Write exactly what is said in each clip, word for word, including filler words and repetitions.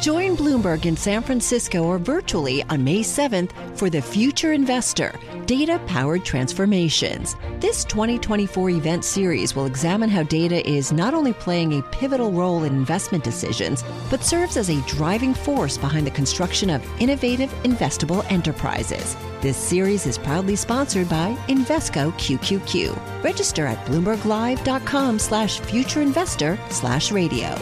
Join Bloomberg in San Francisco or virtually on May seventh for The Future Investor, Data-Powered Transformations. This twenty twenty-four event series will examine how data is not only playing a pivotal role in investment decisions, but serves as a driving force behind the construction of innovative, investable enterprises. This series is proudly sponsored by Invesco Q Q Q. Register at bloomberglive.com slash futureinvestor slash radio.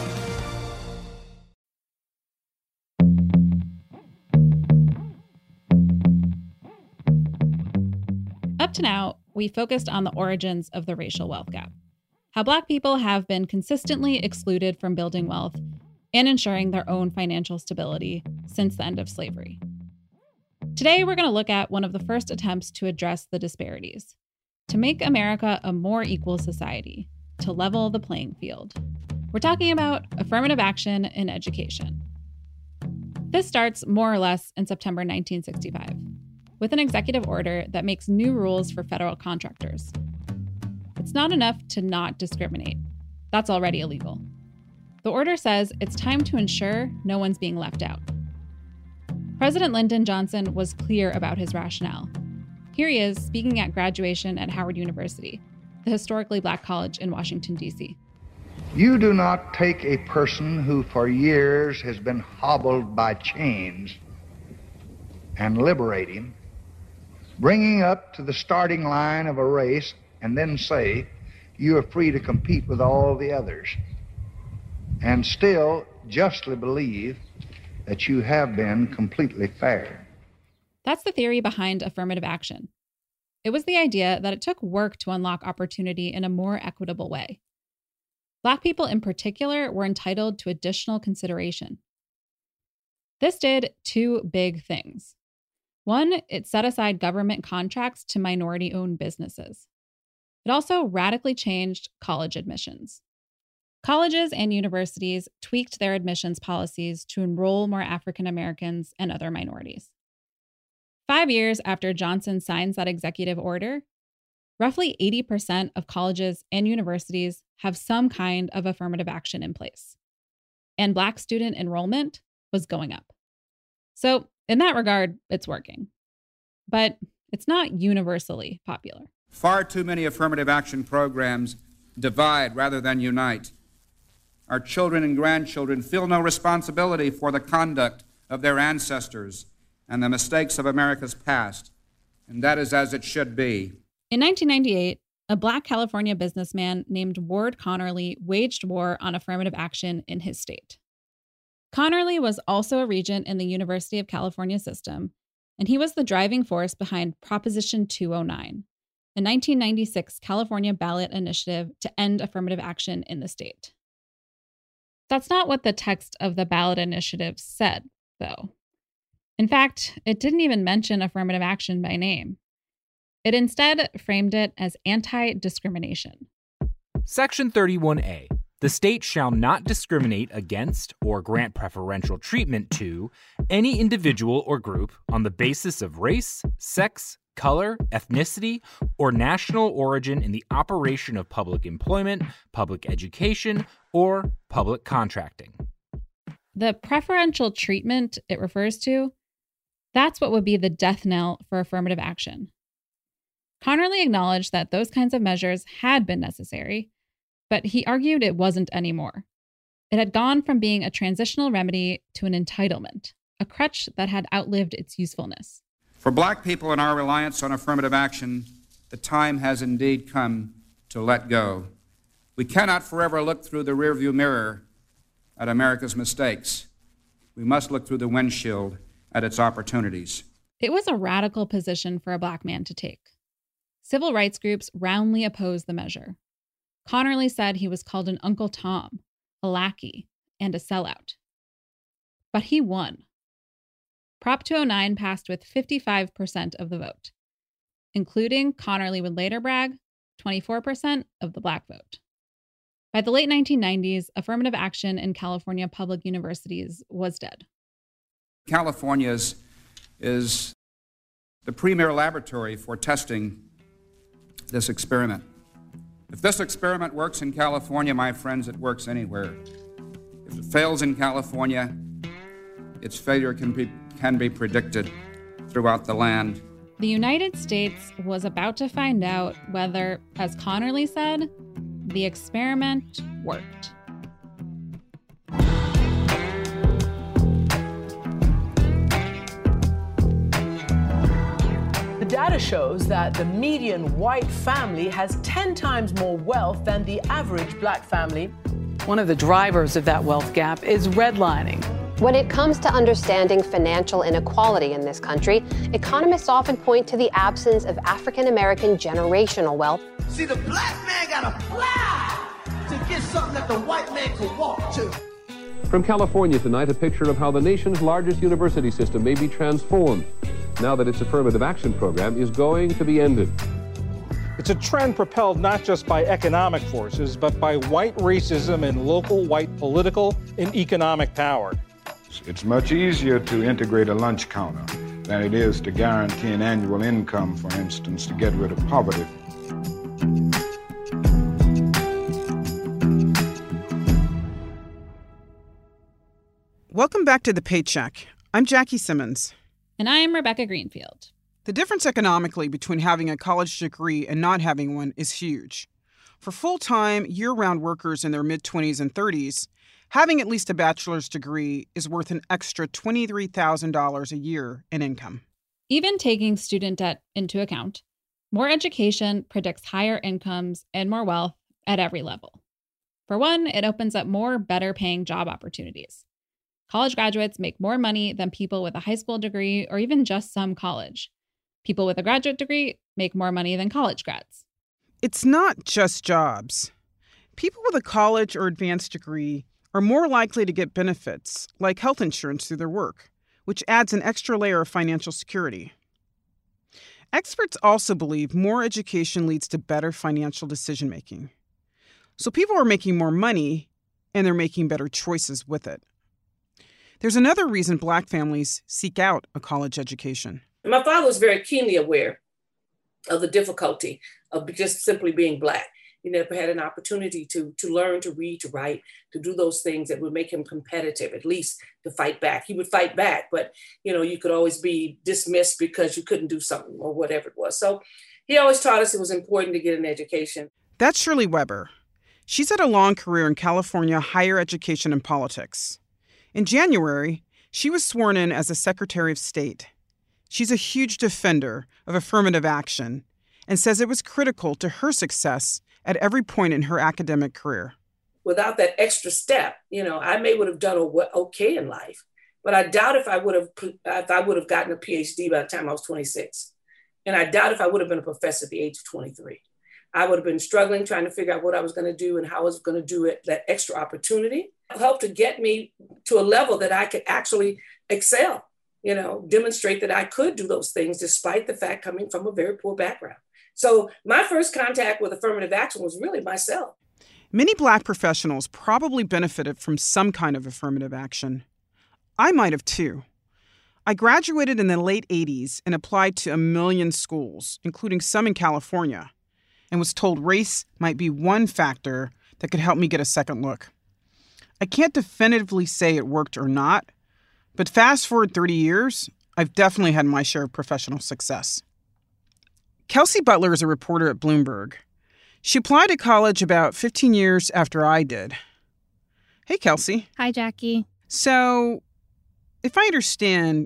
Up to now, we focused on the origins of the racial wealth gap, how Black people have been consistently excluded from building wealth and ensuring their own financial stability since the end of slavery. Today, we're going to look at one of the first attempts to address the disparities, to make America a more equal society, to level the playing field. We're talking about affirmative action in education. This starts more or less in September nineteen sixty-five. With an executive order that makes new rules for federal contractors. It's not enough to not discriminate. That's already illegal. The order says it's time to ensure no one's being left out. President Lyndon Johnson was clear about his rationale. Here he is speaking at graduation at Howard University, the historically Black college in Washington, D C. You do not take a person who for years has been hobbled by chains and liberate him, bringing up to the starting line of a race, and then say, you are free to compete with all the others, and still justly believe that you have been completely fair. That's the theory behind affirmative action. It was the idea that it took work to unlock opportunity in a more equitable way. Black people in particular were entitled to additional consideration. This did two big things. One, it set aside government contracts to minority-owned businesses. It also radically changed college admissions. Colleges and universities tweaked their admissions policies to enroll more African Americans and other minorities. Five years after Johnson signs that executive order, roughly eighty percent of colleges and universities have some kind of affirmative action in place. And Black student enrollment was going up. So, in that regard, it's working. But it's not universally popular. Far too many affirmative action programs divide rather than unite. Our children and grandchildren feel no responsibility for the conduct of their ancestors and the mistakes of America's past, and that is as it should be. In nineteen ninety-eight, a Black California businessman named Ward Connerly waged war on affirmative action in his state. Connerly was also a regent in the University of California system, and he was the driving force behind Proposition two oh nine, a nineteen ninety-six California ballot initiative to end affirmative action in the state. That's not what the text of the ballot initiative said, though. In fact, it didn't even mention affirmative action by name. It instead framed it as anti-discrimination. Section thirty-one A. The state shall not discriminate against or grant preferential treatment to any individual or group on the basis of race, sex, color, ethnicity, or national origin in the operation of public employment, public education, or public contracting. The preferential treatment it refers to, that's what would be the death knell for affirmative action. Connerly acknowledged that those kinds of measures had been necessary, but he argued it wasn't anymore. It had gone from being a transitional remedy to an entitlement, a crutch that had outlived its usefulness. For Black people and our reliance on affirmative action, the time has indeed come to let go. We cannot forever look through the rearview mirror at America's mistakes. We must look through the windshield at its opportunities. It was a radical position for a Black man to take. Civil rights groups roundly opposed the measure. Connerly said he was called an Uncle Tom, a lackey, and a sellout. But he won. Prop two oh nine passed with fifty-five percent of the vote, including, Connerly would later brag, twenty-four percent of the Black vote. By the late nineteen nineties, affirmative action in California public universities was dead. California is, is the premier laboratory for testing this experiment. If this experiment works in California, my friends, it works anywhere. If it fails in California, its failure can be, can be predicted throughout the land. The United States was about to find out whether, as Connerly said, the experiment worked. The data shows that the median white family has ten times more wealth than the average black family. One of the drivers of that wealth gap is redlining. When it comes to understanding financial inequality in this country, economists often point to the absence of African-American generational wealth. See, the black man got to fly to get something that the white man could walk to. From California tonight, a picture of how the nation's largest university system may be transformed now that its affirmative action program is going to be ended. It's a trend propelled not just by economic forces, but by white racism and local white political and economic power. It's much easier to integrate a lunch counter than it is to guarantee an annual income, for instance, to get rid of poverty. Welcome back to The Paycheck. I'm Jackie Simmons. And I'm Rebecca Greenfield. The difference economically between having a college degree and not having one is huge. For full-time, year-round workers in their mid-twenties and thirties, having at least a bachelor's degree is worth an extra twenty-three thousand dollars a year in income. Even taking student debt into account, more education predicts higher incomes and more wealth at every level. For one, it opens up more better-paying job opportunities. College graduates make more money than people with a high school degree or even just some college. People with a graduate degree make more money than college grads. It's not just jobs. People with a college or advanced degree are more likely to get benefits, like health insurance through their work, which adds an extra layer of financial security. Experts also believe more education leads to better financial decision-making. So people are making more money, and they're making better choices with it. There's another reason Black families seek out a college education. My father was very keenly aware of the difficulty of just simply being Black. He never had an opportunity to, to learn, to read, to write, to do those things that would make him competitive, at least to fight back. He would fight back, but you know, you could always be dismissed because you couldn't do something or whatever it was. So he always taught us it was important to get an education. That's Shirley Weber. She's had a long career in California higher education and politics. In January, she was sworn in as a Secretary of State. She's a huge defender of affirmative action and says it was critical to her success at every point in her academic career. Without that extra step, you know, I may would have done okay in life, but I doubt if I would have if I would have gotten a P H D by the time I was twenty-six. And I doubt if I would have been a professor at the age of twenty-three. I would have been struggling, trying to figure out what I was going to do and how I was going to do it. That extra opportunity helped to get me to a level that I could actually excel, you know, demonstrate that I could do those things despite the fact coming from a very poor background. So my first contact with affirmative action was really myself. Many Black professionals probably benefited from some kind of affirmative action. I might have too. I graduated in the late eighties and applied to a million schools, including some in California, and was told race might be one factor that could help me get a second look. I can't definitively say it worked or not, but fast forward thirty years, I've definitely had my share of professional success. Kelsey Butler is a reporter at Bloomberg. She applied to college about fifteen years after I did. Hey, Kelsey. Hi, Jackie. So, if I understand,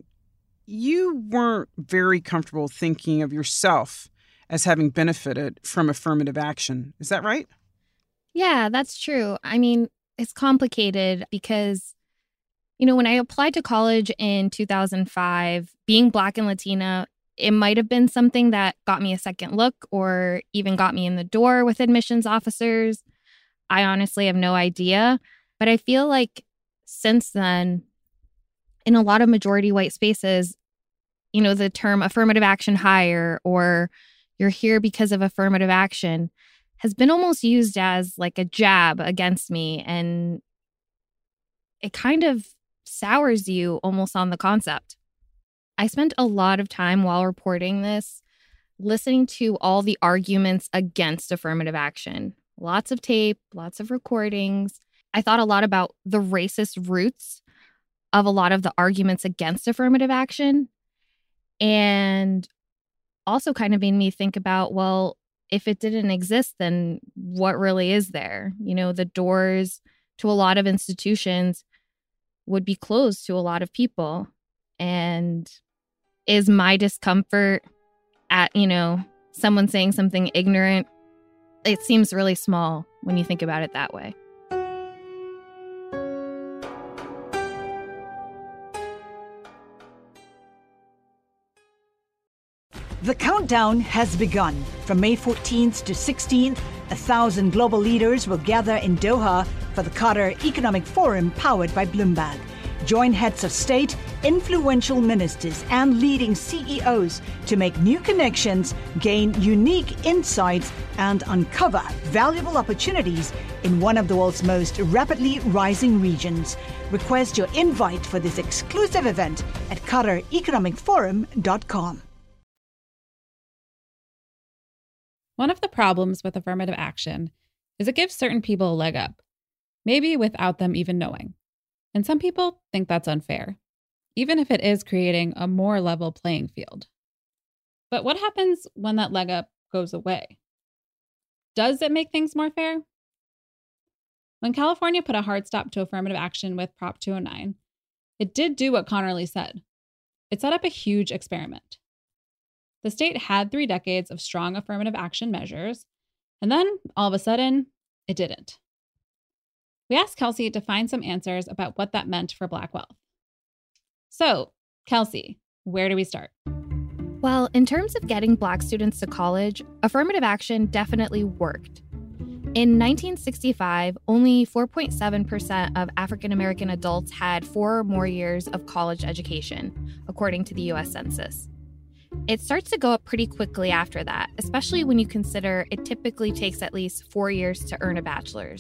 you weren't very comfortable thinking of yourself as having benefited from affirmative action. Is that right? Yeah, that's true. I mean, it's complicated because, you know, when I applied to college in two thousand five, being Black and Latina, it might have been something that got me a second look or even got me in the door with admissions officers. I honestly have no idea. But I feel like since then, in a lot of majority white spaces, you know, the term affirmative action hire or you're here because of affirmative action has been almost used as like a jab against me. And it kind of sours you almost on the concept. I spent a lot of time while reporting this listening to all the arguments against affirmative action. Lots of tape, lots of recordings. I thought a lot about the racist roots of a lot of the arguments against affirmative action, and also kind of made me think about, well, if it didn't exist, then what really is there? You know, the doors to a lot of institutions would be closed to a lot of people. And is my discomfort at, you know, someone saying something ignorant? It seems really small when you think about it that way. The countdown has begun. From May fourteenth to sixteenth, a thousand global leaders will gather in Doha for the Qatar Economic Forum powered by Bloomberg. Join heads of state, influential ministers, and leading C E Os to make new connections, gain unique insights, and uncover valuable opportunities in one of the world's most rapidly rising regions. Request your invite for this exclusive event at qatar economic forum dot com. One of the problems with affirmative action is it gives certain people a leg up, maybe without them even knowing. And some people think that's unfair, even if it is creating a more level playing field. But what happens when that leg up goes away? Does it make things more fair? When California put a hard stop to affirmative action with Prop two oh nine, it did do what Connerly said. It set up a huge experiment. The state had three decades of strong affirmative action measures, and then, all of a sudden, it didn't. We asked Kelsey to find some answers about what that meant for Black wealth. So, Kelsey, where do we start? Well, in terms of getting Black students to college, affirmative action definitely worked. In nineteen sixty-five, only four point seven percent of African American adults had four or more years of college education, according to the U S Census. It starts to go up pretty quickly after that, especially when you consider it typically takes at least four years to earn a bachelor's.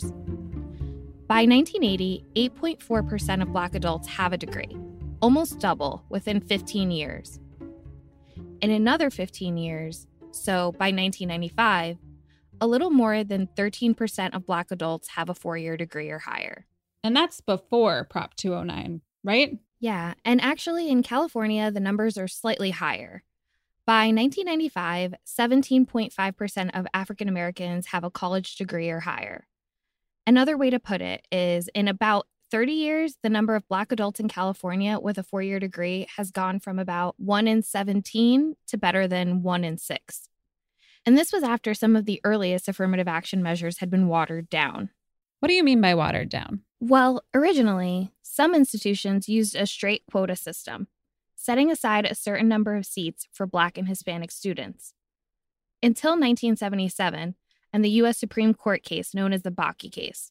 By nineteen eighty, eight point four percent of Black adults have a degree, almost double within fifteen years. In another fifteen years, so by nineteen ninety-five, a little more than thirteen percent of Black adults have a four-year degree or higher. And that's before Prop two oh nine, right? Yeah, and actually in California, the numbers are slightly higher. By nineteen ninety-five, seventeen point five percent of African Americans have a college degree or higher. Another way to put it is, in about thirty years, the number of Black adults in California with a four-year degree has gone from about one in seventeen to better than one in six. And this was after some of the earliest affirmative action measures had been watered down. What do you mean by watered down? Well, originally, some institutions used a straight quota system, setting aside a certain number of seats for Black and Hispanic students. Until nineteen seventy-seven, and the U S Supreme Court case known as the Bakke case.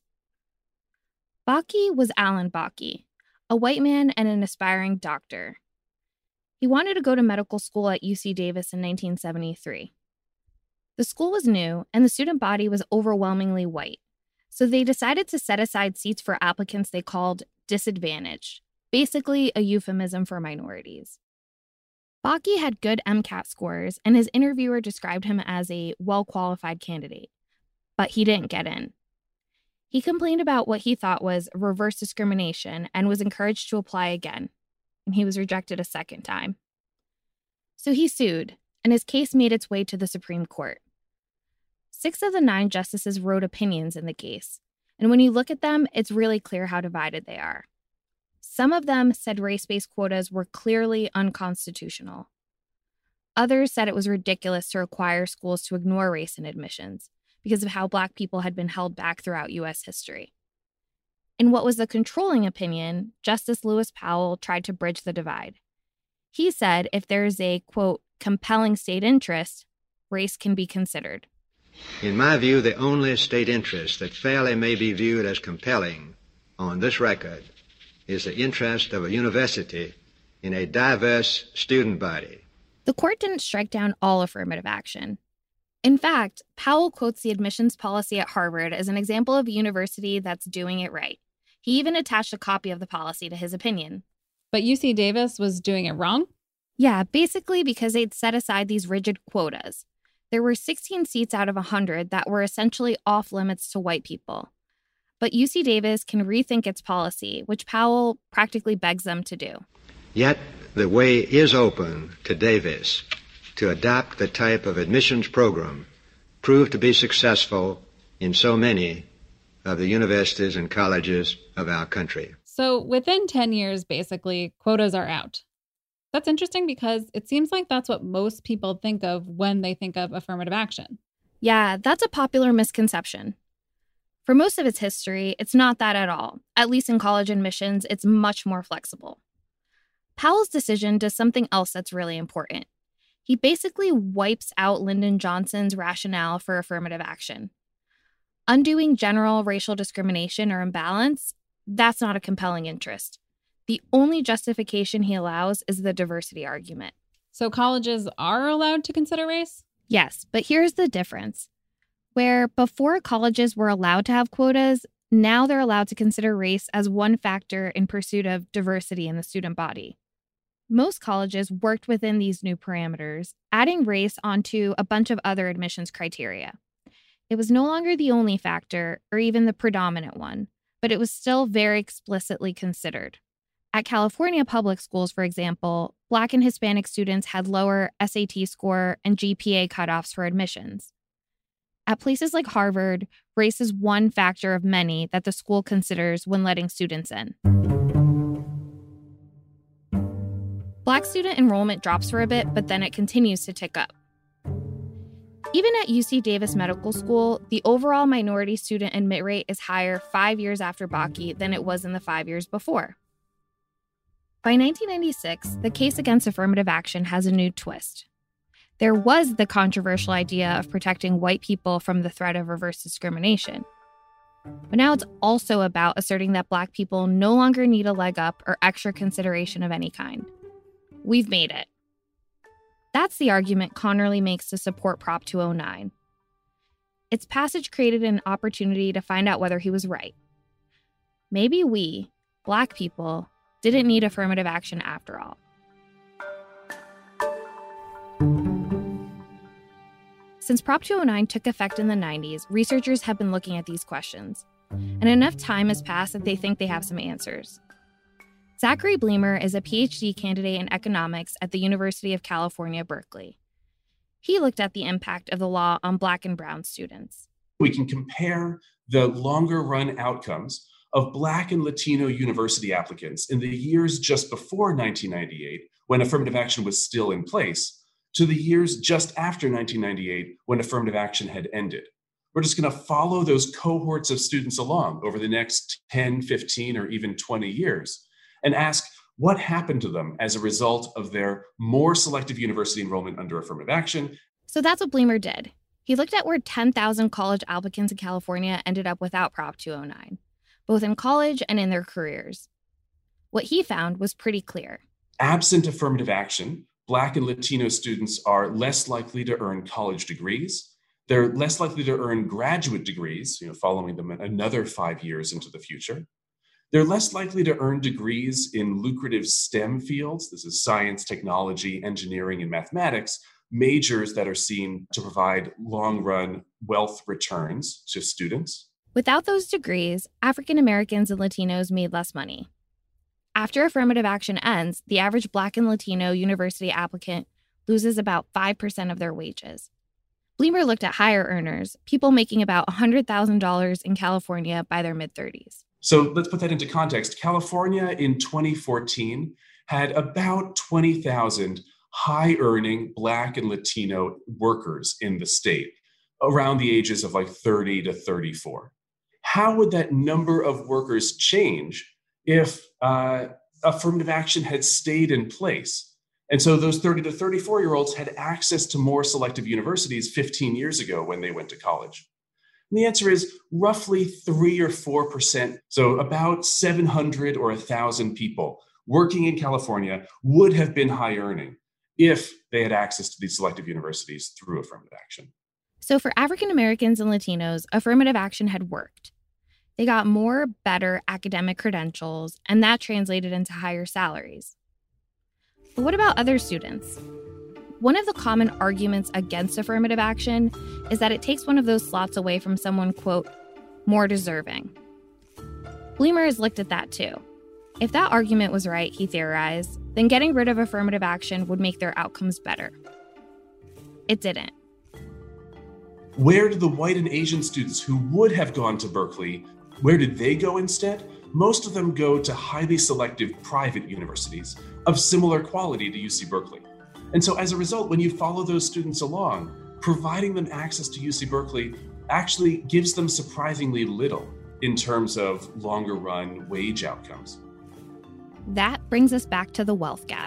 Bakke was Alan Bakke, a white man and an aspiring doctor. He wanted to go to medical school at U C Davis in nineteen seventy-three. The school was new, and the student body was overwhelmingly white, so they decided to set aside seats for applicants they called disadvantaged, basically a euphemism for minorities. Bakke had good MCAT scores, and his interviewer described him as a well-qualified candidate, but he didn't get in. He complained about what he thought was reverse discrimination and was encouraged to apply again, and he was rejected a second time. So he sued, and his case made its way to the Supreme Court. Six of the nine justices wrote opinions in the case, and when you look at them, it's really clear how divided they are. Some of them said race-based quotas were clearly unconstitutional. Others said it was ridiculous to require schools to ignore race in admissions because of how Black people had been held back throughout U S history. In what was the controlling opinion, Justice Lewis Powell tried to bridge the divide. He said if there is a, quote, compelling state interest, race can be considered. In my view, the only state interest that fairly may be viewed as compelling on this record is the interest of a university in a diverse student body. The court didn't strike down all affirmative action. In fact, Powell quotes the admissions policy at Harvard as an example of a university that's doing it right. He even attached a copy of the policy to his opinion. But U C Davis was doing it wrong? Yeah, basically because they'd set aside these rigid quotas. There were sixteen seats out of one hundred that were essentially off limits to white people. But U C Davis can rethink its policy, which Powell practically begs them to do. Yet the way is open to Davis to adopt the type of admissions program proved to be successful in so many of the universities and colleges of our country. So within ten years, basically, quotas are out. That's interesting because it seems like that's what most people think of when they think of affirmative action. Yeah, that's a popular misconception. For most of its history, it's not that at all. At least in college admissions, it's much more flexible. Powell's decision does something else that's really important. He basically wipes out Lyndon Johnson's rationale for affirmative action. Undoing general racial discrimination or imbalance, that's not a compelling interest. The only justification he allows is the diversity argument. So colleges are allowed to consider race? Yes, but here's the difference. Where before colleges were allowed to have quotas, now they're allowed to consider race as one factor in pursuit of diversity in the student body. Most colleges worked within these new parameters, adding race onto a bunch of other admissions criteria. It was no longer the only factor, or even the predominant one, but it was still very explicitly considered. At California public schools, for example, Black and Hispanic students had lower S A T score and G P A cutoffs for admissions. At places like Harvard, race is one factor of many that the school considers when letting students in. Black student enrollment drops for a bit, but then it continues to tick up. Even at U C Davis Medical School, the overall minority student admit rate is higher five years after Bakke than it was in the five years before. By nineteen ninety-six, the case against affirmative action has a new twist. There was the controversial idea of protecting white people from the threat of reverse discrimination. But now it's also about asserting that Black people no longer need a leg up or extra consideration of any kind. We've made it. That's the argument Connerly makes to support Prop two oh nine. Its passage created an opportunity to find out whether he was right. Maybe we, Black people, didn't need affirmative action after all. Since Prop two oh nine took effect in the nineties, researchers have been looking at these questions, and enough time has passed that they think they have some answers. Zachary Bleemer is a P H D candidate in economics at the University of California, Berkeley. He looked at the impact of the law on Black and brown students. We can compare the longer-run outcomes of Black and Latino university applicants in the years just before nineteen ninety-eight, when affirmative action was still in place, to the years just after nineteen ninety-eight, when affirmative action had ended. We're just going to follow those cohorts of students along over the next ten, fifteen, or even twenty years and ask what happened to them as a result of their more selective university enrollment under affirmative action. So that's what Bleemer did. He looked at where ten thousand college applicants in California ended up without Prop two oh nine, both in college and in their careers. What he found was pretty clear. Absent affirmative action, Black and Latino students are less likely to earn college degrees. They're less likely to earn graduate degrees, you know, following them another five years into the future. They're less likely to earn degrees in lucrative STEM fields. This is science, technology, engineering, and mathematics, majors that are seen to provide long-run wealth returns to students. Without those degrees, African Americans and Latinos made less money. After affirmative action ends, the average Black and Latino university applicant loses about five percent of their wages. Bleemer looked at higher earners, people making about one hundred thousand dollars in California by their mid-thirties. So let's put that into context. California in twenty fourteen had about twenty thousand high-earning Black and Latino workers in the state, around the ages of like thirty to thirty-four. How would that number of workers change if uh, affirmative action had stayed in place? And so those thirty to thirty-four-year-olds had access to more selective universities fifteen years ago when they went to college. And the answer is roughly three or four percent. So about seven hundred or one thousand people working in California would have been high earning if they had access to these selective universities through affirmative action. So for African Americans and Latinos, affirmative action had worked. They got more, better academic credentials, and that translated into higher salaries. But what about other students? One of the common arguments against affirmative action is that it takes one of those slots away from someone, quote, more deserving. Bloomer has looked at that too. If that argument was right, he theorized, then getting rid of affirmative action would make their outcomes better. It didn't. Where did the white and Asian students who would have gone to Berkeley, where did they go instead? Most of them go to highly selective private universities of similar quality to U C Berkeley. And so as a result, when you follow those students along, providing them access to U C Berkeley actually gives them surprisingly little in terms of longer run wage outcomes. That brings us back to the wealth gap.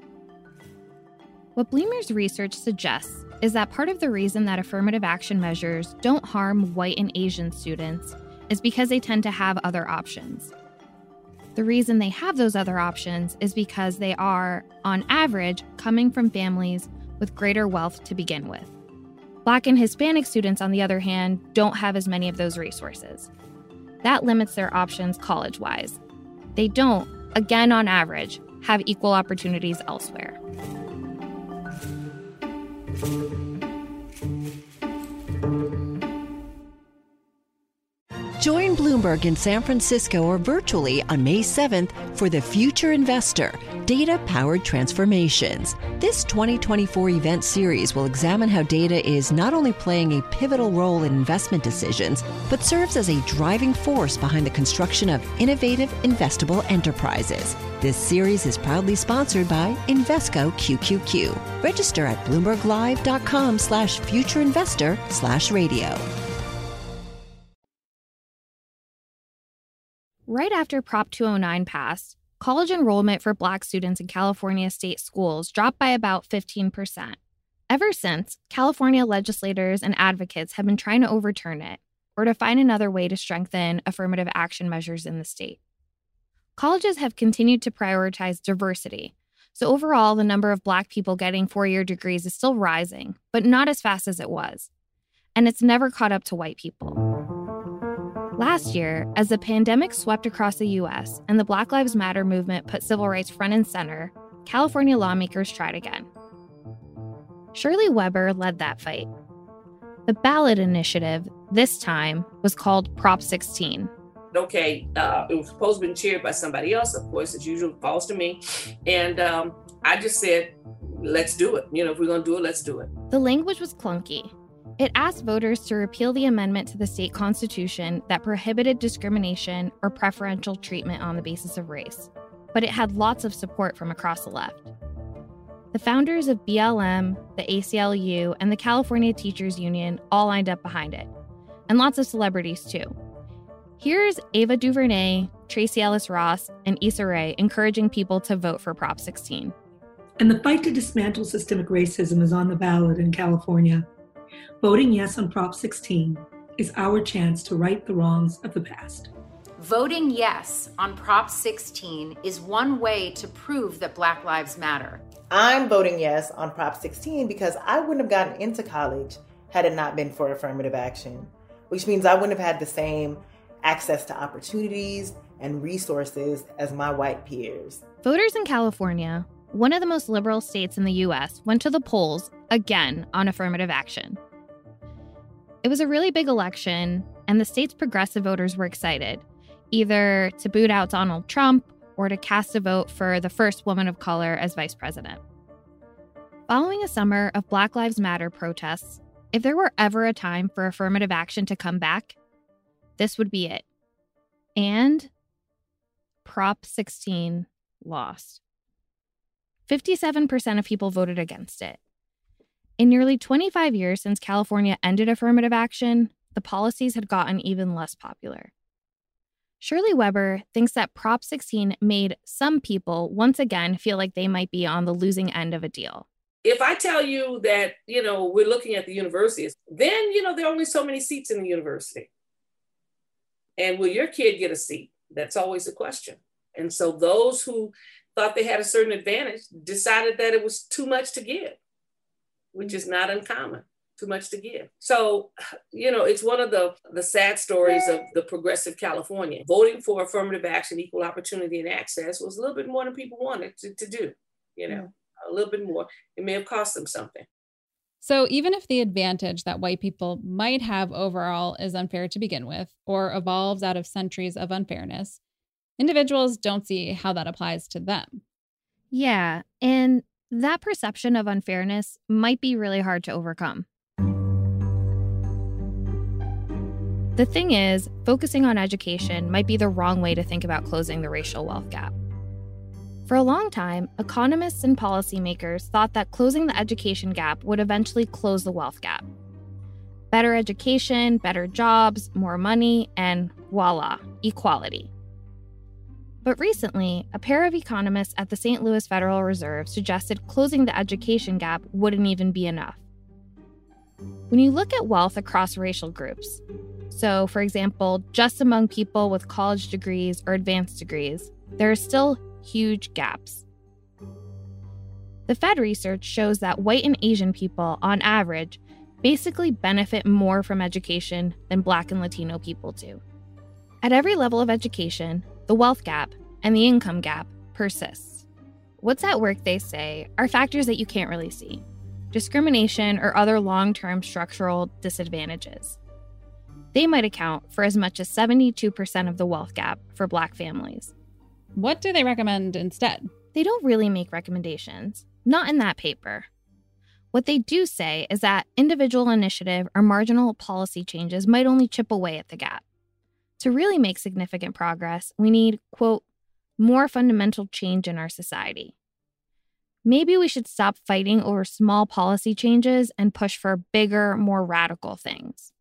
What Bloomer's research suggests is that part of the reason that affirmative action measures don't harm white and Asian students is because they tend to have other options. The reason they have those other options is because they are, on average, coming from families with greater wealth to begin with. Black and Hispanic students, on the other hand, don't have as many of those resources. That limits their options college-wise. They don't, again on average, have equal opportunities elsewhere. Join Bloomberg in San Francisco or virtually on May seventh for The Future Investor, Data-Powered Transformations. This twenty twenty-four event series will examine how data is not only playing a pivotal role in investment decisions, but serves as a driving force behind the construction of innovative, investable enterprises. This series is proudly sponsored by Invesco Q Q Q. Register at bloomberglive.com slash futureinvestor slash radio. Right after Prop two oh nine passed, college enrollment for Black students in California state schools dropped by about fifteen percent. Ever since, California legislators and advocates have been trying to overturn it or to find another way to strengthen affirmative action measures in the state. Colleges have continued to prioritize diversity, so overall the number of Black people getting four-year degrees is still rising, but not as fast as it was. And it's never caught up to white people. Last year, as the pandemic swept across the U S and the Black Lives Matter movement put civil rights front and center, California lawmakers tried again. Shirley Weber led that fight. The ballot initiative, this time, was called Prop sixteen. Okay, uh, it was supposed to be chaired by somebody else, of course, as usual, falls to me. And um, I just said, let's do it. You know, if we're going to do it, let's do it. The language was clunky. It asked voters to repeal the amendment to the state constitution that prohibited discrimination or preferential treatment on the basis of race, but it had lots of support from across the left. The founders of B L M, the A C L U, and the California Teachers Union all lined up behind it, and lots of celebrities too. Here's Ava DuVernay, Tracee Ellis Ross, and Issa Rae encouraging people to vote for Prop sixteen. And the fight to dismantle systemic racism is on the ballot in California. Voting yes on Prop sixteen is our chance to right the wrongs of the past. Voting yes on Prop sixteen is one way to prove that Black Lives Matter. I'm voting yes on Prop sixteen because I wouldn't have gotten into college had it not been for affirmative action, which means I wouldn't have had the same access to opportunities and resources as my white peers. Voters in California, one of the most liberal states in the U S, went to the polls again on affirmative action. It was a really big election, and the state's progressive voters were excited, either to boot out Donald Trump or to cast a vote for the first woman of color as vice president. Following a summer of Black Lives Matter protests, if there were ever a time for affirmative action to come back, this would be it. And Prop sixteen lost. fifty-seven percent of people voted against it. In nearly twenty-five years since California ended affirmative action, the policies had gotten even less popular. Shirley Weber thinks that Prop sixteen made some people once again feel like they might be on the losing end of a deal. If I tell you that, you know, we're looking at the universities, then, you know, there are only so many seats in the university. And will your kid get a seat? That's always the question. And so those who thought they had a certain advantage decided that it was too much to give, which is not uncommon, too much to give. So, you know, it's one of the, the sad stories of the progressive California. Voting for affirmative action, equal opportunity, and access was a little bit more than people wanted to, to do, you know, a little bit more. It may have cost them something. So even if the advantage that white people might have overall is unfair to begin with, or evolves out of centuries of unfairness, individuals don't see how that applies to them. Yeah, and that perception of unfairness might be really hard to overcome. The thing is, focusing on education might be the wrong way to think about closing the racial wealth gap. For a long time, economists and policymakers thought that closing the education gap would eventually close the wealth gap. Better education, better jobs, more money, and voila, equality. But recently, a pair of economists at the Saint Louis Federal Reserve suggested closing the education gap wouldn't even be enough. When you look at wealth across racial groups, so for example, just among people with college degrees or advanced degrees, there are still huge gaps. The Fed research shows that white and Asian people, on average, basically benefit more from education than Black and Latino people do. At every level of education, the wealth gap and the income gap persists. What's at work, they say, are factors that you can't really see: discrimination or other long-term structural disadvantages. They might account for as much as seventy-two percent of the wealth gap for Black families. What do they recommend instead? They don't really make recommendations, not in that paper. What they do say is that individual initiative or marginal policy changes might only chip away at the gap. To really make significant progress, we need, quote, more fundamental change in our society. Maybe we should stop fighting over small policy changes and push for bigger, more radical things.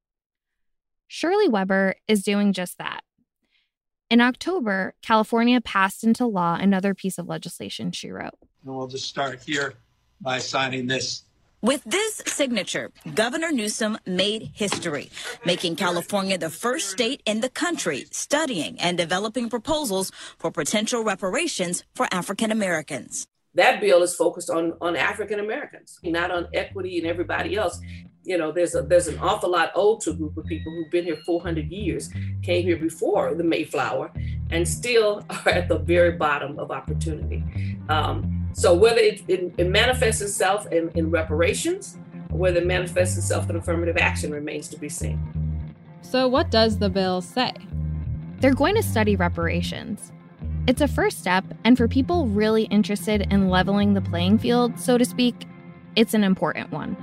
Shirley Weber is doing just that. In October, California passed into law another piece of legislation she wrote. And we'll just start here by signing this. With this signature, Governor Newsom made history, making California the first state in the country studying and developing proposals for potential reparations for African Americans. That bill is focused on, on African Americans, not on equity and everybody else. You know, there's a, there's an awful lot older group of people who've been here four hundred years, came here before the Mayflower, and still are at the very bottom of opportunity. Um, so whether it, it, it manifests itself in, in reparations, or whether it manifests itself in affirmative action remains to be seen. So what does the bill say? They're going to study reparations. It's a first step, and for people really interested in leveling the playing field, so to speak, it's an important one.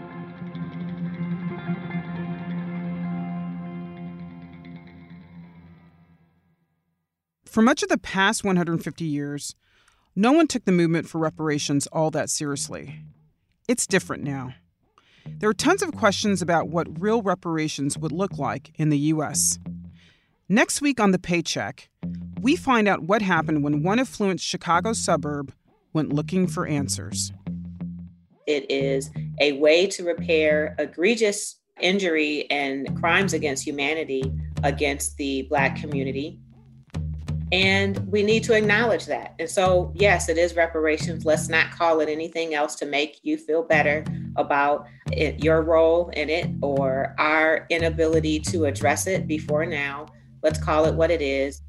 For much of the past one hundred fifty years, no one took the movement for reparations all that seriously. It's different now. There are tons of questions about what real reparations would look like in the U S. Next week on The Paycheck, we find out what happened when one affluent Chicago suburb went looking for answers. It is a way to repair egregious injury and crimes against humanity against the Black community. And we need to acknowledge that. And so, yes, it is reparations. Let's not call it anything else to make you feel better about it, your role in it, or our inability to address it before now. Let's call it what it is.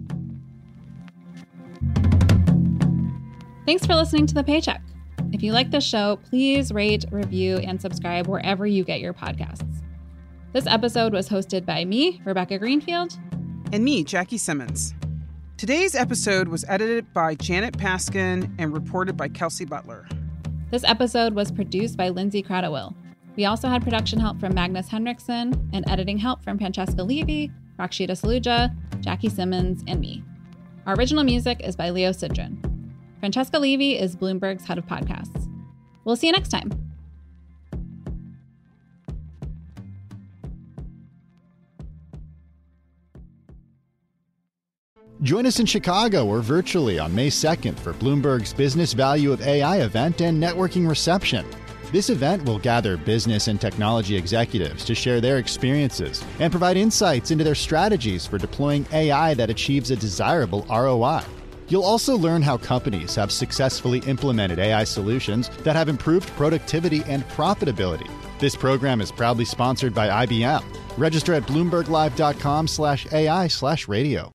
Thanks for listening to The Paycheck. If you like this show, please rate, review, and subscribe wherever you get your podcasts. This episode was hosted by me, Rebecca Greenfield. And me, Jackie Simmons. Today's episode was edited by Janet Paskin and reported by Kelsey Butler. This episode was produced by Lindsay Cradowell. We also had production help from Magnus Henriksen and editing help from Francesca Levy, Rakshita Saluja, Jackie Simmons, and me. Our original music is by Leo Sidran. Francesca Levy is Bloomberg's head of podcasts. We'll see you next time. Join us in Chicago or virtually on May second for Bloomberg's Business Value of A I event and networking reception. This event will gather business and technology executives to share their experiences and provide insights into their strategies for deploying A I that achieves a desirable R O I. You'll also learn how companies have successfully implemented A I solutions that have improved productivity and profitability. This program is proudly sponsored by I B M. Register at bloomberglive.com slash AI slash radio.